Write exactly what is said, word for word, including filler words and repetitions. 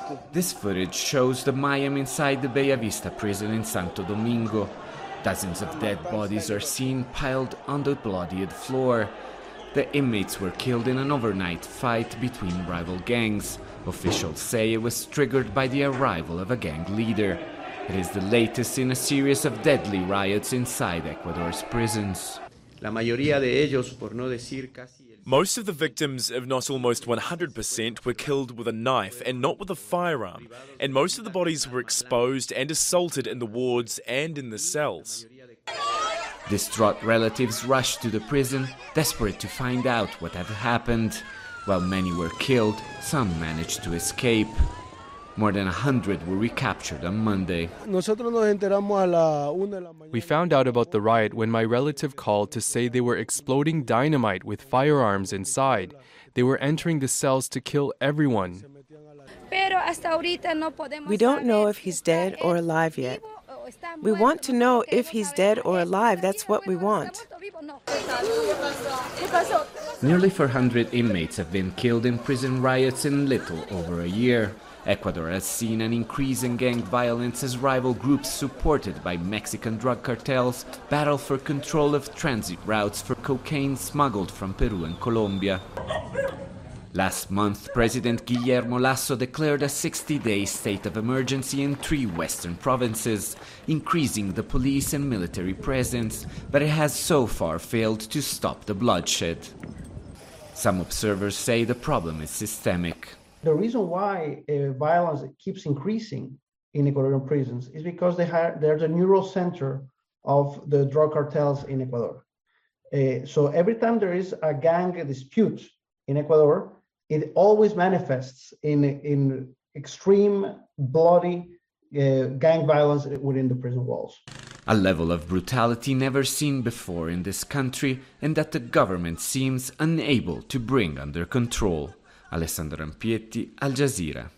This footage shows the mayhem inside the Bellavista prison in Santo Domingo. Dozens of dead bodies are seen piled on the bloodied floor. The inmates were killed in an overnight fight between rival gangs. Officials say it was triggered by the arrival of a gang leader. It is the latest in a series of deadly riots inside Ecuador's prisons. La mayoría de ellos, por no decir casi... Most of the victims, if not almost one hundred percent, were killed with a knife and not with a firearm, and most of the bodies were exposed and assaulted in the wards and in the cells. Distraught relatives rushed to the prison, desperate to find out what had happened. While many were killed, some managed to escape. More than a hundred were recaptured on Monday. We found out about the riot when my relative called to say they were exploding dynamite with firearms inside. They were entering the cells to kill everyone. We don't know if he's dead or alive yet. We want to know if he's dead or alive. That's what we want. Nearly four hundred inmates have been killed in prison riots in little over a year. Ecuador has seen an increase in gang violence as rival groups supported by Mexican drug cartels battle for control of transit routes for cocaine smuggled from Peru and Colombia. Last month, President Guillermo Lasso declared a sixty-day state of emergency in three western provinces, increasing the police and military presence, but it has so far failed to stop the bloodshed. Some observers say the problem is systemic. The reason why uh, violence keeps increasing in Ecuadorian prisons is because they have, they're the neural center of the drug cartels in Ecuador. Uh, so every time there is a gang dispute in Ecuador, it always manifests in, in extreme, bloody uh, gang violence within the prison walls. A level of brutality never seen before in this country and that the government seems unable to bring under control. Alessandro Rampietti, Al Jazeera.